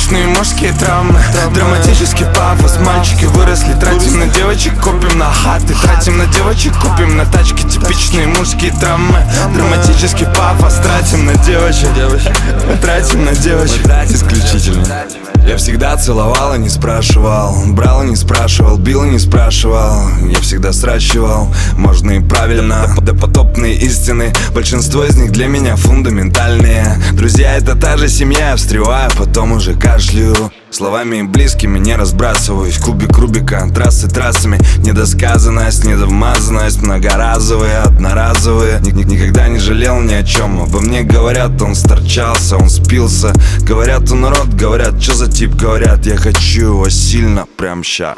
Типичные мужские травмы, драматический пафос. Мальчики выросли, тратим на девочек, копим на хаты. Тратим на девочек, купим на тачки. Типичные мужские травмы, драматический пафос. Тратим на девочек, тратим на девочек. Исключительно. Я всегда целовал и не спрашивал, брал и не спрашивал, бил и не спрашивал. Я всегда сращивал, можно и правильно. Допотопные истины, большинство из них для меня фундаментальные. Друзья — это та же семья, я встреваю, потом уже кашляю. Словами близкими не разбрасываюсь, кубик Рубика, трассы трассами. Недосказанность, недовмазанность, многоразовые, одноразовые. Никогда не жалел ни о чем. Обо мне говорят, он сторчался, он спился. Говорят, он урод, говорят, что за тип. Говорят, я хочу его сильно, прям ща.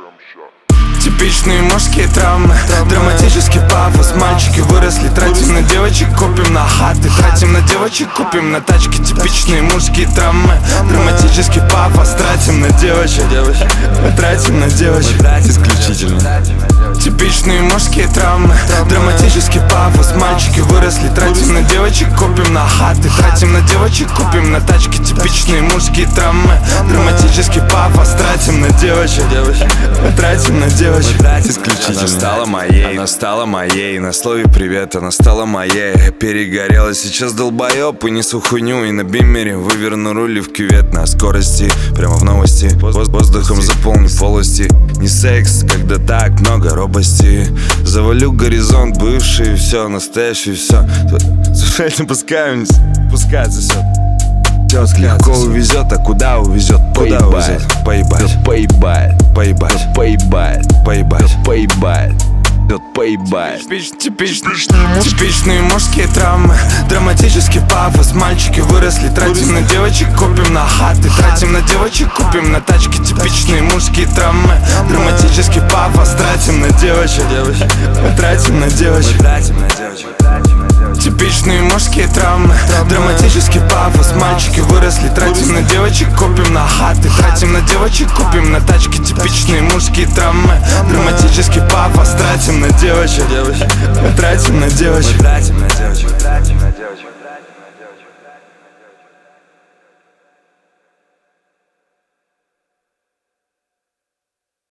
Типичные мужские травмы, драматический пафос. Мальчики выросли, тратим на девочек, копим на хаты. Тратим на девочек, купим на тачки. Типичные мужские травмы, драматический пафос. Тратим на девочек, тратим на девочек. Исключительно. Типичные мужские травмы, драматический пафос. Мальчики выросли, тратим на девочек, копим на хаты. Тратим на девочек, купим на тачки. Типичные мужские травмы, драматический пафос. Тратим на девочек, тратим на девочек. Исключительно. Она стала моей, на слове привет, она стала моей. Перегорела, сейчас долбоёб и несу хуйню. И на биммере выверну рули в кювет на скорости, прямо в новости. Воздухом заполню полости. Не секс, когда так много робости. Завалю горизонт бывший, все, настоящий, все. Слушай, не пускай засосет. Легко увезет, а куда увезет? Куда увезет? Поебать, поебать, поебать, поебать, поебать, поебать. Поебать. Типичные мужские травмы, драматический пафос. Мальчики выросли, тратим на девочек, копим на хаты. Тратим на девочек, купим на тачки. Типичные мужские травмы, драматический пафос. Тратим на девочек, тратим на девочек. Типичные мужские травмы, драматический пафос. Мальчики выросли, тратим на девочек, копим на хаты. Тратим на девочек, купим на тачки. Типичные мужские травмы, драматический пафос. Тратим на девочек, тратим на девочек.